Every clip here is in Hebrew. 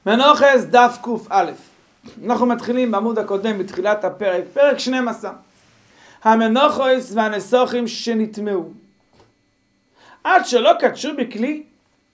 מנוחס דף ק"א. אנחנו מתחילים בעמוד הקודם בתחילת הפרק, פרק 12. המנוחס והנסוחים שנטמעו. עד שלא קדשו בכלי,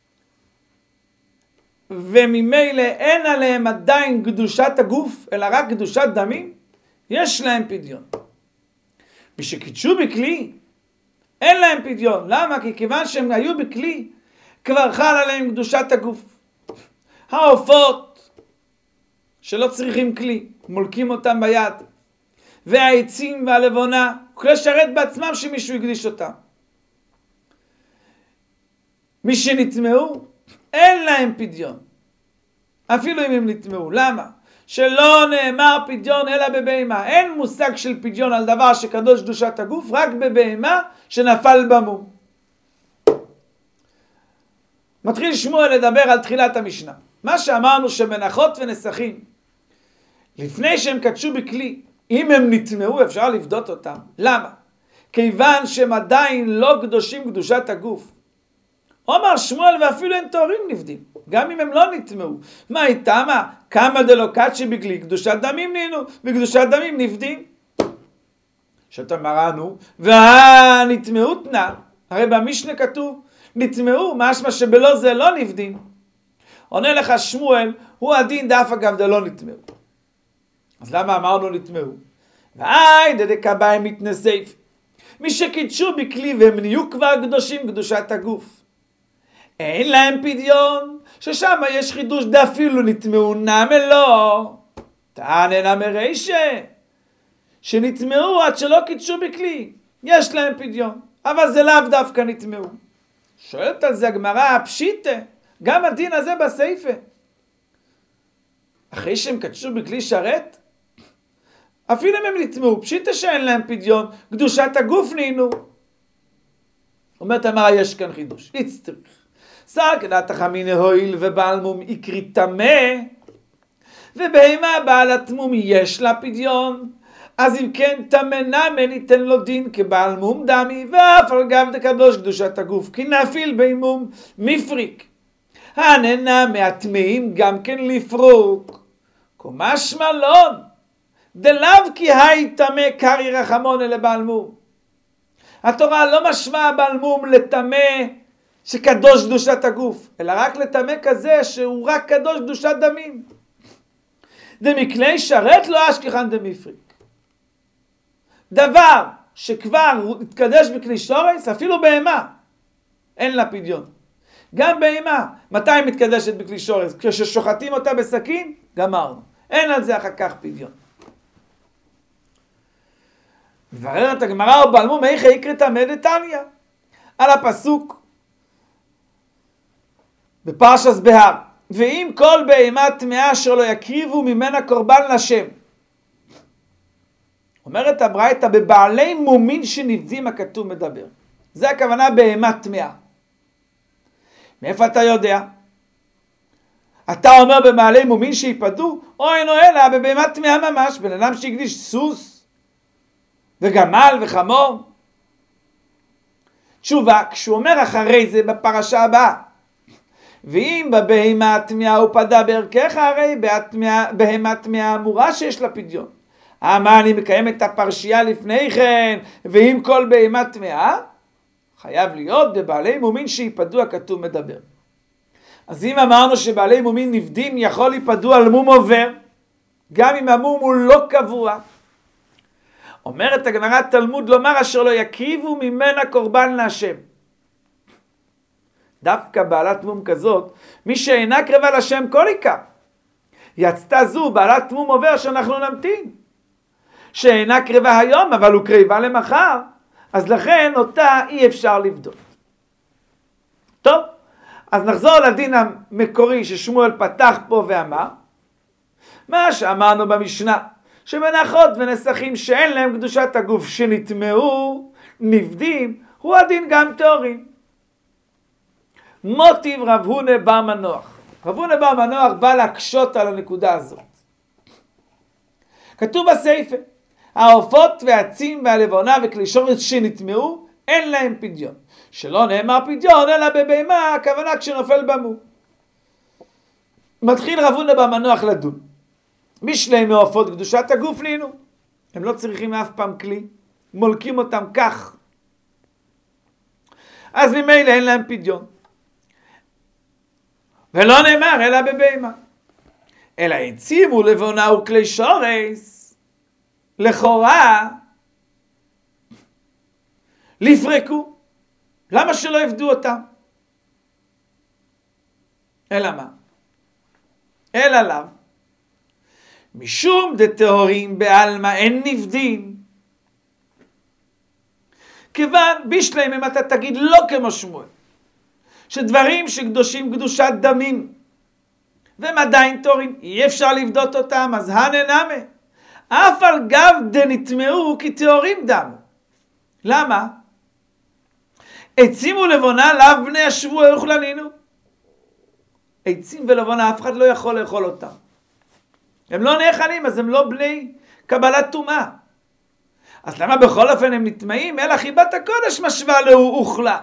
וממילא אין עליהם עדיין קדושת הגוף, אלא רק קדושת דמים, יש להם פדיון. משקדשו בכלי, אין להם פדיון. למה? כי כיוון שהם היו בכלי, כבר חל עליהם קדושת הגוף. העופות שלא צריכים כלי, מולקים אותם ביד, והעצים והלבונה, כלי שרת בעצמם שמישהו יקדיש אותם. מי שנטמעו, אין להם פדיון. אפילו אם הם נטמעו. למה? שלא נאמר פדיון אלא בבהמה. אין מושג של פדיון על דבר שקדוש קדושת הגוף, רק בבהמה שנפל במום. מתחיל שמואל לדבר על תחילת המשנה. מה שאמרנו שמנחות ונסחים, לפני שהם קדשו בכלי, אם הם נטמעו אפשר לבדות אותם. למה? כיוון שהם עדיין לא קדושים קדושת הגוף. אומר שמואל ואפילו אין תוארים נבדים, גם אם הם לא נטמעו. מה איתמה? כמה דלא קדשי בכלי, קדושת דמים נינו, וקדושת דמים נבדים. שאתה מראנו, והנטמעו תנא, הרי במשנה כתוב, נטמעו, משמע שבלא זה לא נבדים. עונה לך שמואל, הוא הדין דף אגב דלא נטמעו. אז למה אמרנו נטמעו? ואי דדקה בהם מתנסף. מי שקידשו בכלי והם נהיו כבר קדושים קדושת הגוף. אין להם פדיון, ששם יש חידוש דאפילו נטמעו נמי לא. תענה נמי רישה, שנטמעו עד שלא קידשו בכלי. יש להם פדיון, אבל זה לאו דווקא נטמעו. שואלת על זה הגמרא, פשיטה, גם הדין הזה בסייפה. אחרי שהם קדשו בכלי שרת, אפילו אם הם נטמעו, פשיטה שאין להם פדיון, קדושת הגוף נינו. אומרת אמרה, יש כאן חידוש. הצטריך. סכנת החמין הויל ובעל מום יקרי טמא, ובהמה בעלת מום יש לה פדיון, אז אם כן טמא נמי ניתן לו דין כבעל מום דמי, ואף על גב דקדוש קדושת הגוף, כי נפיל בהמום מפריק. הננה מהטמאים גם כן לפרוק. כמשמע לון, דלאו כי היי טמא קרי רחמון אלה בעל מום. התורה לא משמע בעל מום לטמא שקדוש קדושת הגוף, אלא רק לטמא כזה שהוא רק קדוש קדושת דמים. דמכלי שרת לא אשכחן דמפריק. דבר שכבר התקדש בכלי שורש, אפילו בהמה, אין לה פדיון. גם בהמה, מתי היא מתקדשת בכלי שורש? כששוחטים אותה בסכין, גמרנו. אין על זה אחר כך פדיון. מבררת הגמרא או בעל מום איך יקרא טמא דתניא. על הפסוק בפרשת בהר, ואם כל בהמה טמאה אשר לא יקריבו ממנה קורבן לשם. אומרת הברייתא, בבעלי מומין שנבדים הכתוב מדבר. זה הכוונה בהמה טמאה. מאיפה אתה יודע? אתה אומר בבעלי מומין שיפדו, או אינו אלא בבהמה טמאה ממש, בן אדם שהקדיש סוס וגמל וחמור. תשובה, כשהוא אומר אחרי זה בפרשה הבאה, ואם בבהמה טמאה הוא פדה בערכך, הרי בהמה טמאה אמורה שיש לה פדיון. מה אני מקיים את הפרשייה לפני כן, ואם כל בהמה טמאה, חייב להיות בבעלי מומין שיפדו הכתוב מדבר. אז אם אמרנו שבעלי מומין נבדים יכול להיפדו על מום עובר, גם אם המום הוא לא קבוע. אומרת הגמרא תלמוד לומר אשר לא יקריבו ממנה קורבן להשם. דווקא בעלת מום כזאת, מי שאינה קרבה לשם כל עיקר. יצתה זו בעלת מום עובר שאנחנו נמתין. שאינה קרבה היום, אבל הוא קרבה למחר. אז לכן אותה אי אפשר לבדוק. טוב, אז נחזור לדין המקורי ששמואל פתח פה ואמר. מה שאמרנו במשנה, שמנחות ונסחים שאין להם קדושת הגוף שנטמעו, נבדים, הוא הדין גם תאורים. מוטיב רב הונא בר מנוח. רב הונא בר מנוח בא להקשות על הנקודה הזאת. כתוב בסייפה, העופות והעצים והלבונה וכלי שורש שנטמעו, אין להם פדיון. שלא נאמר פדיון אלא בבהמה, הכוונה כשנופל במום. מתחיל רב הונא בר מנוח לדון. בשלי מעופות קדושת הגוף לינו. הם לא צריכים אף פעם כלי. מולקים אותם כך. אז ממילא אין להם פדיון. ולא נאמר אלא בבהמה. אלא הציבו לבונה וכלי שורש. לכאורה. לפרקו. למה שלא יפדו אותם? אלא מה? אלא לאו. משום דטהורים בעלמא אין נפדים. כיוון בשלהם אם אתה תגיד לא כמו שמואל, שדברים שקדושים קדושת דמים, והם עדיין טהורים, אי אפשר לבדות אותם, אז הננמה. אף על גב דנטמעו כי טהורים דם. למה? עצים ולבונה לאו בני השבוע יאכלנינו. עצים ולבונה אף אחד לא יכול לאכול אותם. הם לא נאכלים, אז הם לא בני קבלת טומאה. אז למה בכל אופן הם נטמעים? אלא חיבת הקודש משווה לו אוכלה.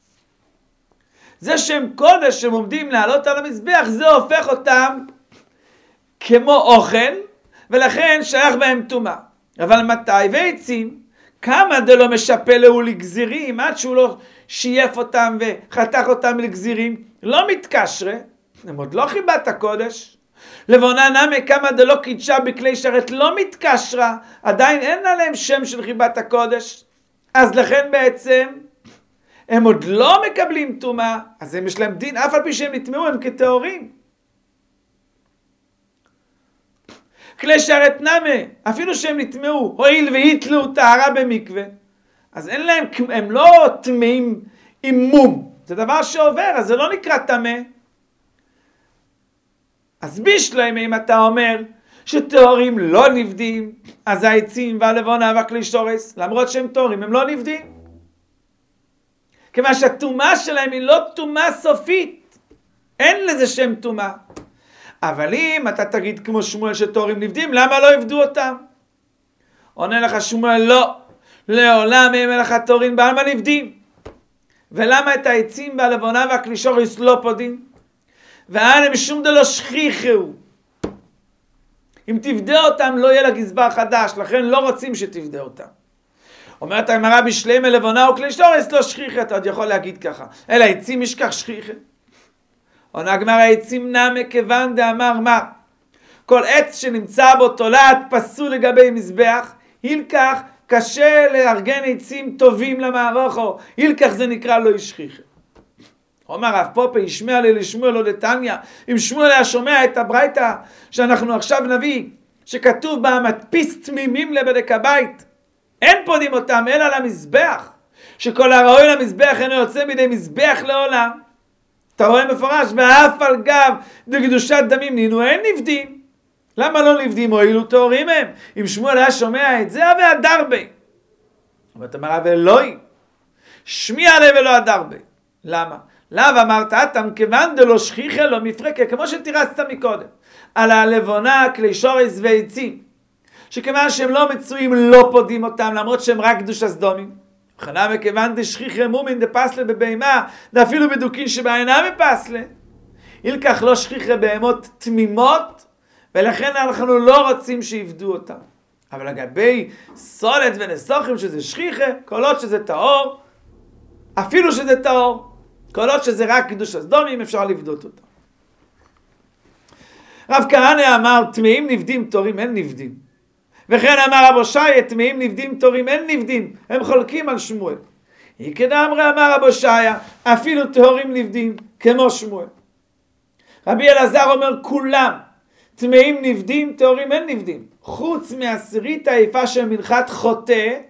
זה שהם קודש שהם עומדים לעלות על המזבח, זה הופך אותם כמו אוכל, ולכן שייך בהם טומאה. אבל מתי? ועצים, כמה דלא משפה לו לגזירים, עד שהוא לא שייף אותם וחתך אותם לגזירים, לא מתקשרה, הם עוד לא חיבת הקודש. לבונה נמי כמה דלא קידשה בכלי שרת, לא מתקשרה, עדיין אין עליהם שם של חיבת הקודש. אז לכן בעצם הם עוד לא מקבלים טומאה, אז הם יש להם דין, אף על פי שהם נטמעו, הם כטהורים. כלי שרת נמי, אפילו שהם נטמעו, הואיל והיתלו טהרה במקווה, אז אין להם, הם לא טמאים עם מום, זה דבר שעובר, אז זה לא נקרא טמא. אז בשלהם אם אתה אומר שטהורים לא נפדים, אז העצים והלבונה והכלי שורש, למרות שהם טהורים, הם לא נפדים. כיוון שהטומאה שלהם היא לא טומאה סופית. אין לזה שם טומאה. אבל אם אתה תגיד כמו שמואל שטהורים נפדים, למה לא יפדו אותם? עונה לך שמואל, לא. לעולם הם לך טהורים בעלמא נפדים. ולמה את העצים והלבונה והכלי שורש לא פודים? ואנה משום דלא שכיחו. אם תפדה אותם לא יהיה לה גזבר חדש, לכן לא רוצים שתפדה אותם. אומרת הגמרא בשלי מלבונה וכלי שורש לא שכיחה, אתה עוד יכול להגיד ככה. אלא עצים ישכח שכיחה. עונה הגמרא עצים נמי כיוון דאמר מה? כל עץ שנמצא בו תולעת פסול לגבי מזבח, הילקח קשה לארגן עצים טובים למערכו, הילקח זה נקרא לא ישכיחה. אומר רב פופה, ישמע לי לשמואל לא לתניא, אם שמואל היה שומע את הברייתא שאנחנו עכשיו נביא, שכתוב בה מדפיס תמימים לבדק הבית, אין פודים אותם אלא למזבח, שכל הראוי למזבח אינו יוצא מידי מזבח לעולם. אתה רואה מפורש, ואף על גב דקדושת דמים נינו אין נפדים. למה לא נפדים? הואילו טהורים הם. אם שמואל היה שומע את זה, הווה הדרבה. אבל אתה אומר, הווה אלוהי. שמיע לב ולא הדרבה. למה? לאו אמרת אתם כיוון דלא שכיחה לא מפרקה, כמו שתירצת מקודם, על הלבונה, כלי שורש ועצים, שכיוון שהם לא מצויים לא פודים אותם, למרות שהם רק קדוש הסדומים. וכנה מכיוון דשכיחה מומין דפסלה בבהמה, ואפילו בדוקין שבעינה מפסלה, ילקח לא שכיחה בהמות תמימות, ולכן אנחנו לא רוצים שיפדו אותם. אבל לגבי סולת ונסוחים שזה שכיחה, כל עוד שזה טהור, אפילו שזה טהור, כל עוד שזה רק קדוש הסדומים, אפשר לבדות אותם. רב כהנא אמר, טמאים נפדים, טהורים אין נפדים. וכן אמר רב הושעיה, טמאים נפדים, טהורים אין נפדים. הם חולקים על שמואל. אמר רב הושעיה, אפילו טהורים נפדים, כמו שמואל. רבי אלעזר אומר, כולם טמאים נפדים, טהורים אין נפדים. חוץ מעשירית היפה של מנחת חוטא,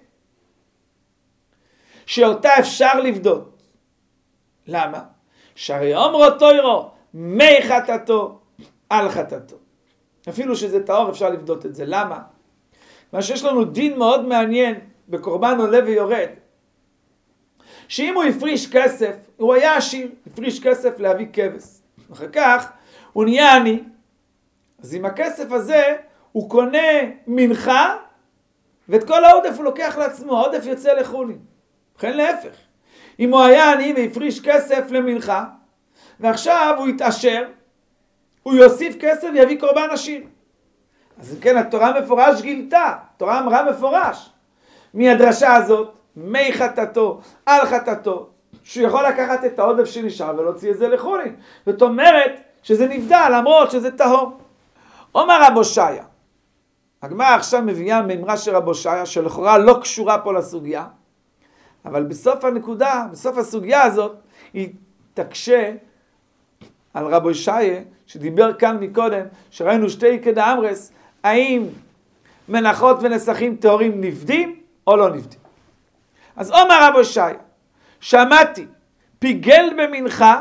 שאותה אפשר לבדות. למה? שהרי אומרו תוירו, מי חטאתו על חטאתו. אפילו שזה טהור אפשר לבדות את זה. למה? מה שיש לנו דין מאוד מעניין בקורבן עולה ויורד. שאם הוא הפריש כסף, הוא היה עשיר, הפריש כסף להביא כבש. אחר כך הוא נהיה עני. אז עם הכסף הזה הוא קונה מנחה, ואת כל העודף הוא לוקח לעצמו, העודף יוצא לחולין. וכן להפך. אם הוא היה עני והפריש כסף למנחה, ועכשיו הוא התעשר, הוא יוסיף כסף ויביא קורבן עשיר. אז כן, התורה מפורש גילתה, התורה אמרה מפורש, מהדרשה הזאת, מי חטאתו, על חטאתו, שהוא יכול לקחת את העודף שנשאר ולהוציא את זה לחולין. זאת אומרת שזה נבדל למרות שזה טהור. אומר רב הושעיה, הגמרא עכשיו מביאה מימרה של רב הושעיה, שלכאורה לא קשורה פה לסוגיה, אבל בסוף הנקודה, בסוף הסוגיה הזאת, היא תקשה על רב הושעיה, שדיבר כאן מקודם, שראינו שתי כדאמרס, האם מנחות ונסכים טהורים נבדים או לא נבדים. אז אומר רב הושעיה, שמעתי פיגל במנחה,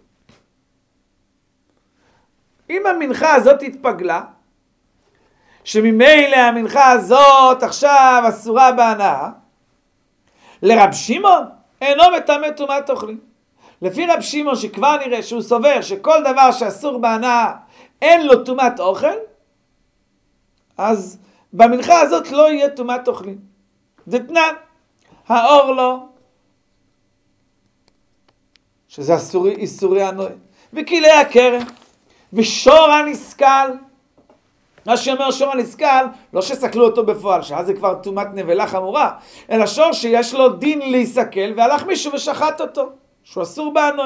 אם המנחה הזאת התפגלה, שממילא המנחה הזאת עכשיו אסורה בהנאה, לרב שמעון אינו מטמא טומאת אוכלים. לפי רב שמעון שכבר נראה שהוא סובר שכל דבר שאסור בהנאה אין לו טומאת אוכל, אז במנחה הזאת לא יהיה טומאת אוכלים. דתנן, האור לא, שזה איסורי הנועה, וכלי הכרם, ושור הנסקל. מה שאומר שור הנסקל, לא שסקלו אותו בפועל, שאז זה כבר טומאת נבלה חמורה, אלא שור שיש לו דין להיסקל, והלך מישהו ושחט אותו, שהוא אסור בהנועה.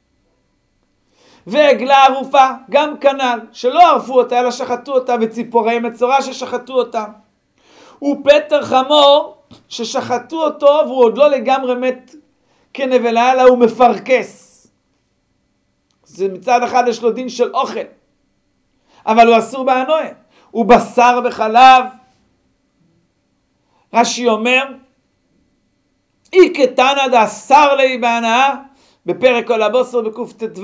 ועגלה ערופה, גם כנ"ל, שלא ערפו אותה, אלא שחטו אותה, וציפורי מצורע ששחטו אותה. ופטר חמור, ששחטו אותו, והוא עוד לא לגמרי מת כנבלה, אלא הוא מפרקס. זה מצד אחד יש לו דין של אוכל, אבל הוא אסור בהנועה. הוא בשר וחלב. רש"י אומר, אי קטנא דאסר לי בהנאה, בפרק כל הבוסר בקט"ו.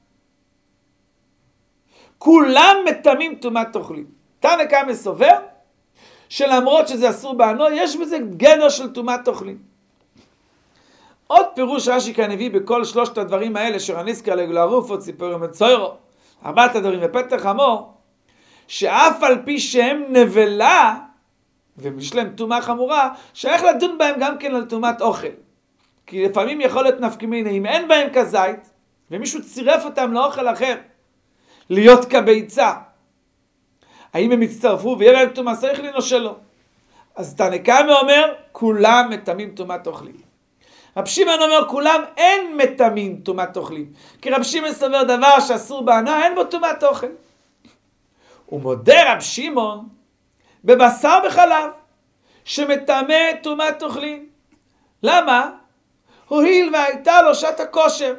כולם מטמאים טומאת אוכלים. תנא קמא סובר שלמרות שזה אסור בהנועה, יש בזה גדר של טומאת אוכלים. עוד פירוש רש"י כאן הביא בכל שלושת הדברים האלה, שרניסקה לעגלה ערופה, ציפורי מצורע, ארבעת הדברים ופטר חמור, שאף על פי שהם נבלה, ויש להם טומאה חמורה, שייך לדון בהם גם כן על טומאת אוכל. כי לפעמים יכול להיות נפקא מינה, אם אין בהם כזית, ומישהו צירף אותם לאוכל אחר, להיות כביצה, האם הם יצטרפו ויהיה בהם טומאה שכלין או שלא? אז תנא קמא אומר, כולם מטמאים טומאת אוכלים. רב שמעון אומר, כולם אין מטמאים טומאת אוכלים. כי רב שמעון סובר דבר שאסור בהנאה, אין בו טומאת אוכל. הוא מודה רב שמעון בבשר וחלב, שמטמא טומאת אוכלים. למה? הואיל והייתה לו שעת הכושר.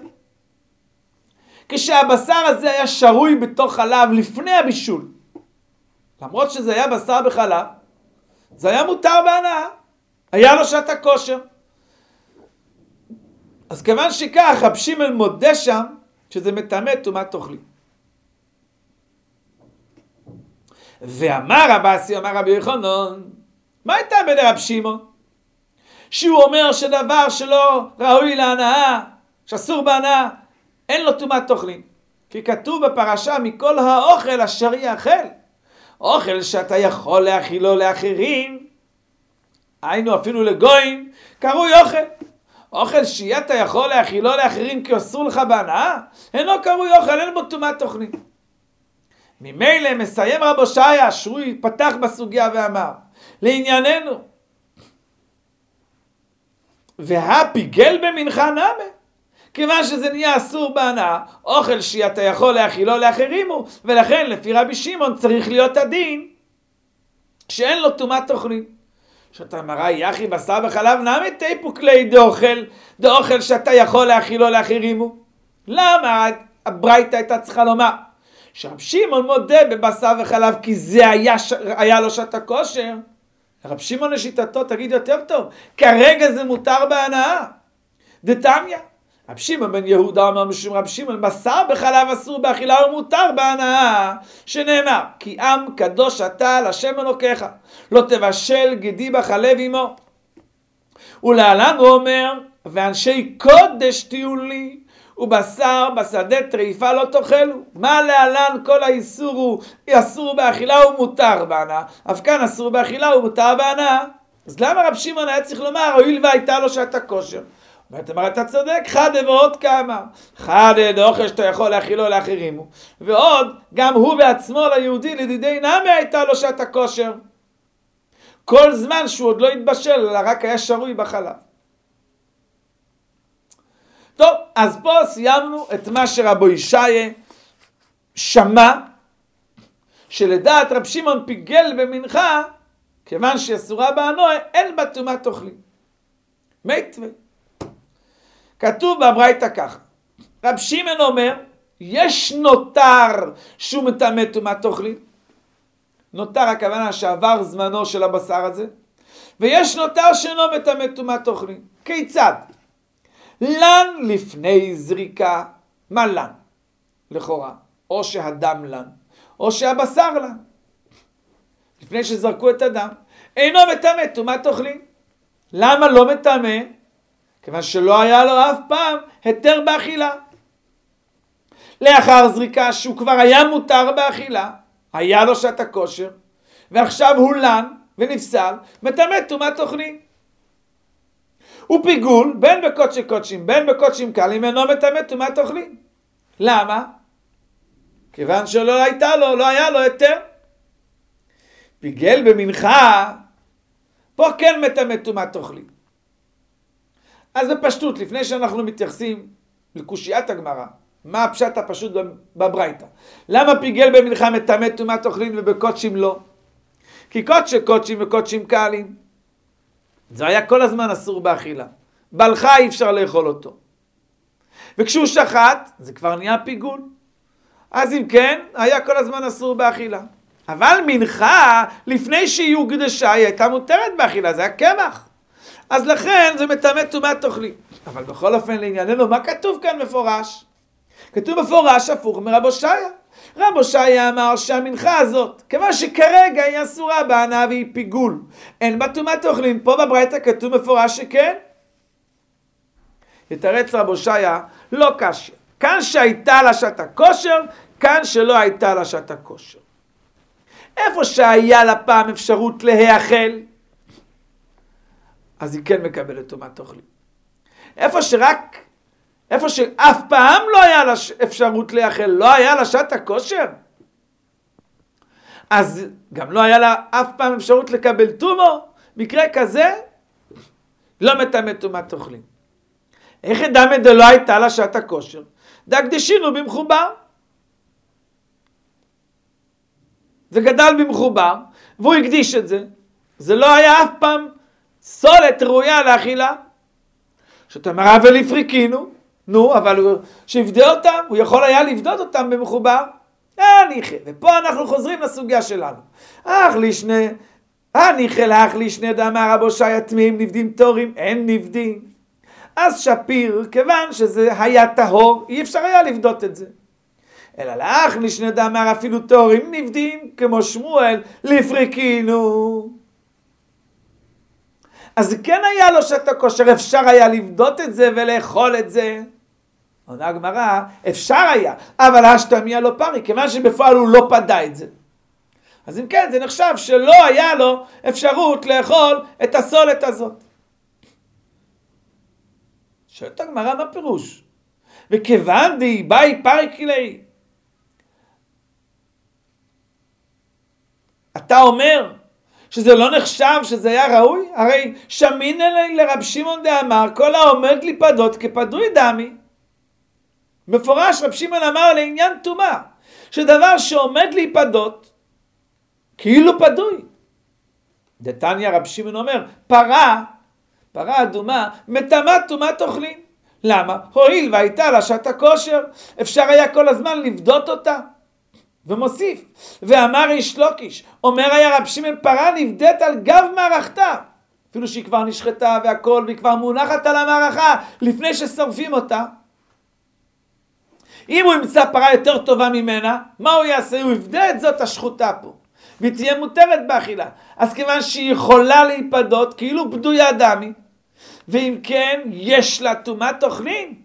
כשהבשר הזה היה שרוי בתוך חלב לפני הבישול, למרות שזה היה בשר בחלב, זה היה מותר בהנאה, היה לו שעת הכושר. אז כיוון שכך, רב שמעון מודה שם שזה מטמא טומאת אוכלים. ואמר רבאסי, אמר רבי יוחנן, מה הייתה בין רב שמעון? שהוא אומר שדבר שלא ראוי להנאה, שאסור בהנאה, אין לו טומאת אוכלים. כי כתוב בפרשה, מכל האוכל אשר יאכל, אוכל שאתה יכול להאכילו לאחרים, היינו אפילו לגויים, קרוי אוכל. אוכל שאתה יכול להאכילו לאחרים כי אסור לך בהנאה, אינו קרוי אוכל, אין בו טומאת אוכלים. ממילא מסיים רב הושעיה, שהוא פתח בסוגיה ואמר, לענייננו, והפיגל במנחה נמה, כיוון שזה נהיה אסור בהנאה, אוכל שאתה יכול להאכילו לאחרים הוא, ולכן לפי רבי שמעון צריך להיות הדין שאין לו טומאת אוכלים. שאתה אמרה, יחי בשר וחלב נמי תיפו כלי דאוכל שאתה יכול להאכילו לאחרים הוא. למה הברייתא הייתה צריכה לומר שרב שמעון מודה בבשר וחלב כי זה היה לו שעת הכושר? רב שמעון לשיטתו תגיד יותר טוב, כרגע זה מותר בהנאה. דתניא, רב שמעון בן יהודה אומר משום רב שמעון, בשר בחלב אסור באכילה ומותר בהנאה, שנאמר, כי עם קדוש אתה להשם אלוקיך, לא תבשל גדי בחלב עמו. ולהלן הוא אומר, ואנשי קודש תהיו לי, ובשר בשדה טריפה לא תאכלו. מה להלן כל האיסור הוא אסור באכילה ומותר בהנאה, אף כאן אסור באכילה ומותר בהנאה. אז למה רב שמעון היה צריך לומר, הואיל והייתה לו שעת הכושר? ואתה אומר, אתה צודק, חדה ועוד כמה. חדה דאוכל שאתה יכול להכילו לאחרים. ועוד, גם הוא בעצמו ליהודי, לדידי נמי הייתה לו שעת הכושר. כל זמן שהוא עוד לא התבשל, אלא רק היה שרוי בחלב. טוב, אז פה סיימנו את מה שרבו ישעיה שמע, שלדעת רב שמעון פיגל במנחה, כיוון שאסורה באנוה, אין בה טומאת אוכלים. מיטווה. כתוב בברייתא ככה, רב שמעון אומר, יש נותר שהוא מטמא טומאת אוכלים, נותר הכוונה שעבר זמנו של הבשר הזה, ויש נותר שאינו מטמא טומאת אוכלים. כיצד? לן לפני זריקה, מה לן? לכאורה, או שהדם לן, או שהבשר לן. לפני שזרקו את הדם, אינו מטמא טומאת אוכלים. למה לא מטמא? כיוון שלא היה לו אף פעם היתר באכילה. לאחר זריקה שהוא כבר היה מותר באכילה, היה לו שעת הכושר, ועכשיו הוא לן ונפסל, מטמא טומאת אוכלים. הוא פיגול בין בקודשי קודשים, בין בקודשים קלים, אינו מטמא טומאת אוכלים. למה? כיוון שלא הייתה לו, לא היה לו היתר. פיגל במנחה, פה כן מטמא טומאת אוכלים. אז בפשטות, לפני שאנחנו מתייחסים לקושיית הגמרא, מה הפשט הפשוט בברייתא? למה פיגל במנחה מטמא טומאת אוכלים ובקודשים לא? כי קודשי קודשים וקודשים קלים, זה היה כל הזמן אסור באכילה. בלחה אי אפשר לאכול אותו. וכשהוא שחט, זה כבר נהיה פיגול. אז אם כן, היה כל הזמן אסור באכילה. אבל מנחה, לפני שהיא הוקדשה, היא הייתה מותרת באכילה, זה היה קמח. אז לכן זה מטמא טומאת אוכלים. אבל בכל אופן לענייננו, מה כתוב כאן מפורש? כתוב מפורש הפוך מרב הושעיה. רב הושעיה אמר שהמנחה הזאת, כיוון שכרגע היא אסורה בהנאה והיא פיגול, אין בה טומאת אוכלים. פה בברייתא כתוב מפורש שכן. יתרץ רב הושעיה, לא קשה. כאן שהייתה לה שעת הכושר, כאן שלא הייתה לה שעת הכושר. איפה שהיה לה פעם אפשרות להאכל, אז היא כן מקבלת טומאת אוכלים. איפה שאף פעם לא היה לה אפשרות להאכל, לא היה לה שעת הכושר, אז גם לא היה לה אף פעם אפשרות לקבל טומאה. מקרה כזה, לא מטמא טומאת אוכלים. איך דמי דלא הייתה לה שעת הכושר? דקדשינו במחובר. זה גדל במחובר, והוא הקדיש את זה. זה לא היה אף פעם סולת ראויה לאכילה. שאתה אומר, אבל הפריקינו, נו, אבל שיפדה אותם, הוא יכול היה לבדות אותם במחובר. ופה אנחנו חוזרים לסוגיה שלנו. אך לישנה דאמר רב הושעיה טמאים נבדים טהורים, אין נבדים. אז שפיר, כיוון שזה היה טהור, אי אפשר היה לבדות את זה. אלא לאח לישנה דאמר אפילו טהורים נבדים, כמו שמואל, לפריקינו. אז כן היה לו שעת הכושר, אפשר היה לבדות את זה ולאכול את זה. עונה הגמרא, אפשר היה, אבל השתמיה לא פרי, כיוון שבפועל הוא לא פדה את זה. אז אם כן, זה נחשב שלא היה לו אפשרות לאכול את הסולת הזאת. שואלת הגמרא, מה פירוש? וכיוון די באי פרי כלי, אתה אומר שזה לא נחשב, שזה היה ראוי? הרי שמין אלי לרב שמעון דאמר, כל העומד להיפדות כפדוי דמי. מפורש רב שמעון אמר לעניין טומאה, שדבר שעומד להיפדות, כאילו פדוי. דתניא רב שמעון אומר, פרה אדומה, מטמאת טומאת אוכלים. למה? הואיל והייתה לה שעת הכושר, אפשר היה כל הזמן לבדות אותה. ומוסיף, ואמר איש לוקיש, אומר היה רב שמעון, פרה נבדית על גב מערכתה, אפילו שהיא כבר נשחטה והכל, והיא כבר מונחת על המערכה, לפני ששורפים אותה. אם הוא ימצא פרה יותר טובה ממנה, מה הוא יעשה? הוא יבדה את זאת השחוטה פה, והיא תהיה מותרת באכילה. אז כיוון שהיא יכולה להיפדות, כאילו פדויה דמי, ואם כן, יש לה טומאת אוכלים.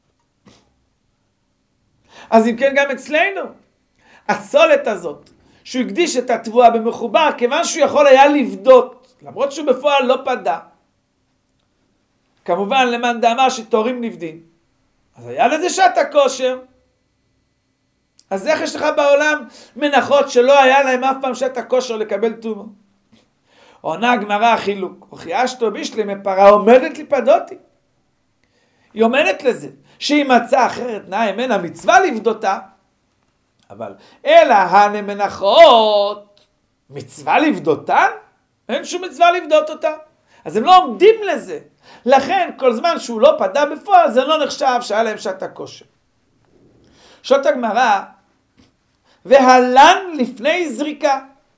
אז אם כן, גם אצלנו, הסולת הזאת, שהוא הקדיש את התבואה במחובר, כיוון שהוא יכול היה לבדות, למרות שהוא בפועל לא פדה, כמובן למאן דאמר שתורים נבדים. אז היה לזה שעת הכושר. אז איך יש לך בעולם מנחות שלא היה להם אף פעם שעת הכושר לקבל טומאה? עונה הגמרא החילוק, וכי בישלי מפרה עומדת לפדותי. היא עומדת לזה, שהיא מצאה אחרת נאה ממנה מצווה לפדותה, אבל אלא הנמנחות מצווה לפדותן? אין שום מצווה לפדות אותה. אז הם לא עומדים לזה. לכן כל זמן שהוא לא פדה בפועל, זה לא נחשב שהיה להם שעת הכושר. שוט הגמרא, והלן לפני זריקה.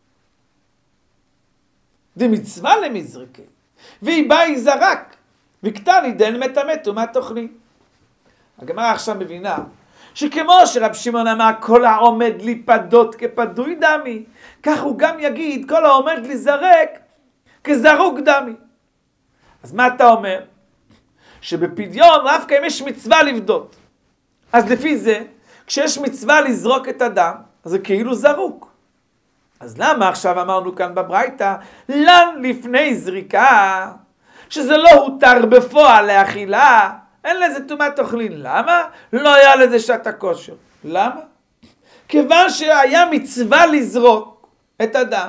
דמצווה למזרקי, והיא באי זרק, וקטני דן מטמא טומאת תאכלין. הגמרא עכשיו מבינה, שכמו שרב שמעון אמר, כל העומד להיפדות כפדוי דמי, כך הוא גם יגיד, כל העומד להיזרק כזרוק דמי. אז מה אתה אומר? שבפדיון דווקא אם יש מצווה לפדות. אז לפי זה, כשיש מצווה לזרוק את הדם, אז זה כאילו זרוק. אז למה עכשיו אמרנו כאן בברייתא, לן לפני זריקה, שזה לא הותר בפועל לאכילה, אין לזה טומאת תאכלין. למה? לא היה לזה שעת הכושר. למה? כיוון שהיה מצווה לזרוק את הדם,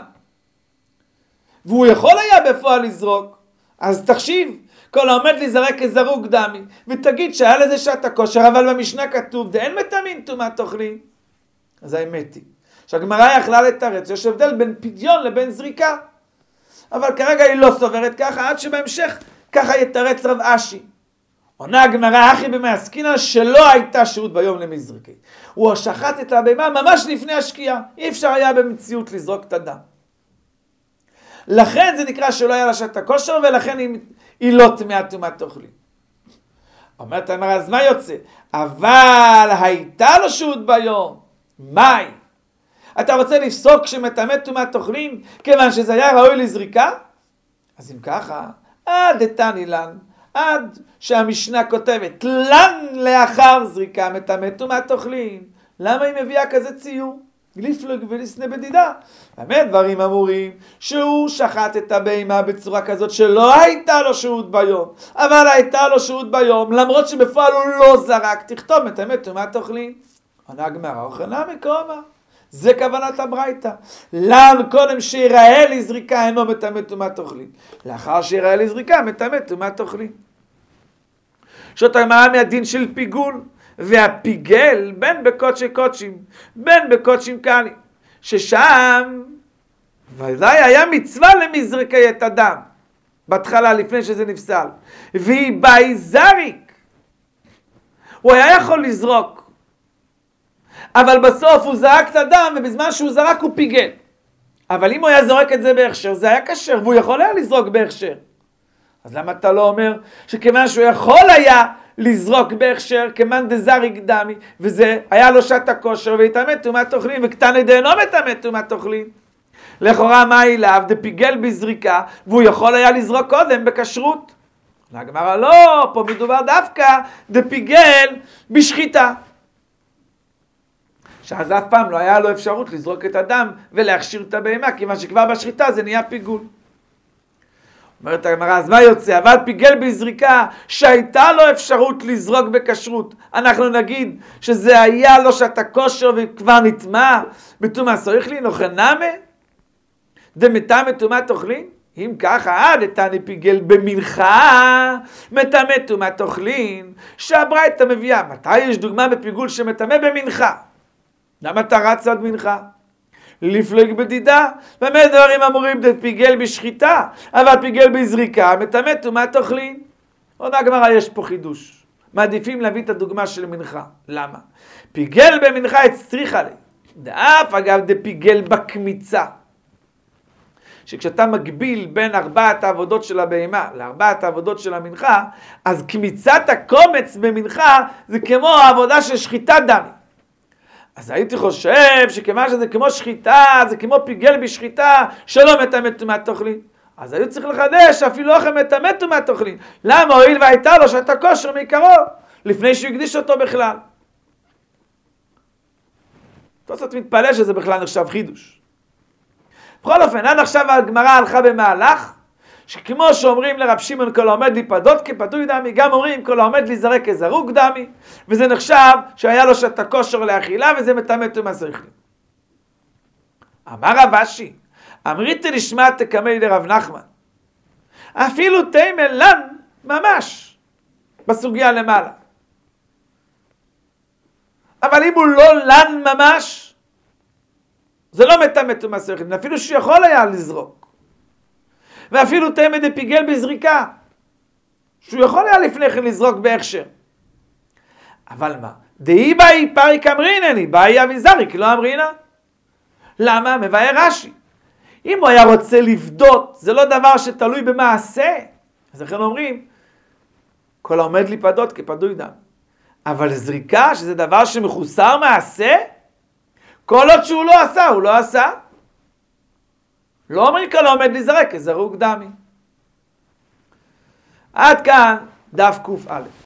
והוא יכול היה בפועל לזרוק, אז תחשיב, כל העומד להיזרק כזרוק דמי, ותגיד שהיה לזה שעת הכושר, אבל במשנה כתוב, דאין מטמאין טומאת תאכלין. אז האמת היא, שהגמרא יכלה לתרץ, יש הבדל בין פדיון לבין זריקה. אבל כרגע היא לא סוברת ככה, עד שבהמשך ככה יתרץ רב אשי. עונה הגמרא, אחי במעסקינן שלא הייתה שהות ביום למזרקי. הוא שחט את הבהמה ממש לפני השקיעה. אי אפשר היה במציאות לזרוק את הדם. לכן זה נקרא שלא היה לה שעת הכושר, ולכן היא לא טמאה טומאת תאכלין. אומרת הגמרא, אז מה יוצא? אבל הייתה לו שהות ביום. מהי? אתה רוצה לפסוק שמטמא טומאת תאכלין, כיוון שזה היה ראוי לזריקה? אז אם ככה, עד דתני לן, עד שהמשנה כותבת, לן לאחר זריקה מטמא טומאת תאכלין. למה היא מביאה כזה ציור? גליפלוג ולסנה בדידה. באמת דברים אמורים שהוא שחט את הבהמה בצורה כזאת שלא הייתה לו שהות ביום, אבל הייתה לו שהות ביום, למרות שבפועל הוא לא זרק, תכתוב מטמא טומאת תאכלין. עונה הגמרא, אוכלה מקרומה. זה כוונת הברייתא. לן קודם שיראה לי זריקה אינו מטמא טומאת תאכלין. לאחר שיראה לי זריקה מטמא טומאת תאכלין. זאת הגמרא מהדין של פיגול, והפיגל בין בקודשי קודשים, בין בקודשים קלים, ששם ודאי היה מצווה למזרקי את הדם, בהתחלה לפני שזה נפסל, והיא באי זריק. הוא היה יכול לזרוק, אבל בסוף הוא זרק את הדם, ובזמן שהוא זרק הוא פיגל. אבל אם הוא היה זורק את זה בהכשר, זה היה כשר, והוא יכול היה לזרוק בהכשר. אז למה אתה לא אומר שכיוון שהוא יכול היה לזרוק בהכשר, כמאן דזריק דמי, וזה היה לו שעת הכושר, ויטמא טומאת תאכלין, וקטני דאינו מטמא טומאת תאכלין. לכאורה מה אליו? דפיגל בזריקה, והוא יכול היה לזרוק קודם בכשרות. הגמרא לא, פה מדובר דווקא דפיגל בשחיטה. שאז אף פעם לא היה לו אפשרות לזרוק את הדם ולהכשיר את הבהמה, כיוון שכבר בשחיטה זה נהיה פיגול. אומרת הגמרא, אז מה יוצא? אבל פיגל בזריקה שהייתה לו אפשרות לזרוק בכשרות, אנחנו נגיד שזה היה לו שעת הכושר וכבר נטמא בטומאה סויכלין או חנמה? דמטמא טומאת תאכלין? אם ככה, דתני פיגל במנחה מטמא טומאת תאכלין, שהברייתא מביאה. מתי יש דוגמה בפיגול שמטמא במנחה? למה אתה רץ עד מנחה? לפלוג בדידה, באמת דברים אמורים פיגל בשחיטה, אבל פיגל בזריקה, מטמא טומאת תאכלין. עוד הגמרא יש פה חידוש. מעדיפים להביא את הדוגמה של מנחה. למה? פיגל במנחה הצריכה לי. דאף אגב דפיגל בקמיצה. שכשאתה מגביל בין 4 העבודות של הבהמה ל4 העבודות של המנחה, אז קמיצת הקומץ במנחה זה כמו העבודה של שחיטת דמי. אז הייתי חושב שכיוון שזה כמו שחיטה, זה כמו פיגל בשחיטה שלא מטמא טומאת תאכלין. אז היו צריך לחדש אפילו אוכל מטמא טומאת תאכלין. למה? הואיל והייתה לו שעת הכושר מעיקרו, לפני שהוא הקדיש אותו בכלל. תוספות מתפלא שזה בכלל נחשב חידוש. בכל אופן, עד עכשיו הגמרא הלכה במהלך שכמו שאומרים לרב שמעון כל העומד להיפדות כפדוי דמי, גם אומרים כל העומד להיזרק כזרוק דמי, וזה נחשב שהיה לו שת הכושר לאכילה וזה מטמא טומאה שכלית. אמר רב אשי, אמריתי לשמע תקמי לרב נחמן, אפילו תימא לן ממש בסוגיה למעלה. אבל אם הוא לא לן ממש, זה לא מטמא טומאה שכלית, אפילו שיכול היה לזרוק. ואפילו תימא דפיגל בזריקה, שהוא יכול היה לפני כן לזרוק בהכשר. אבל מה? דהי באי פריק אמרינני, באי אביזריק, לא אמרינה. למה? מבאר רש"י. אם הוא היה רוצה לבדות, זה לא דבר שתלוי במעשה. אז לכן אומרים, כל העומד להיפדות כפדוי דם. אבל זריקה, שזה דבר שמחוסר מעשה, כל עוד שהוא לא עשה, הוא לא עשה. לא אומרים כל העומד להיזרק כזרוק דמי. עד כאן דף ק"א.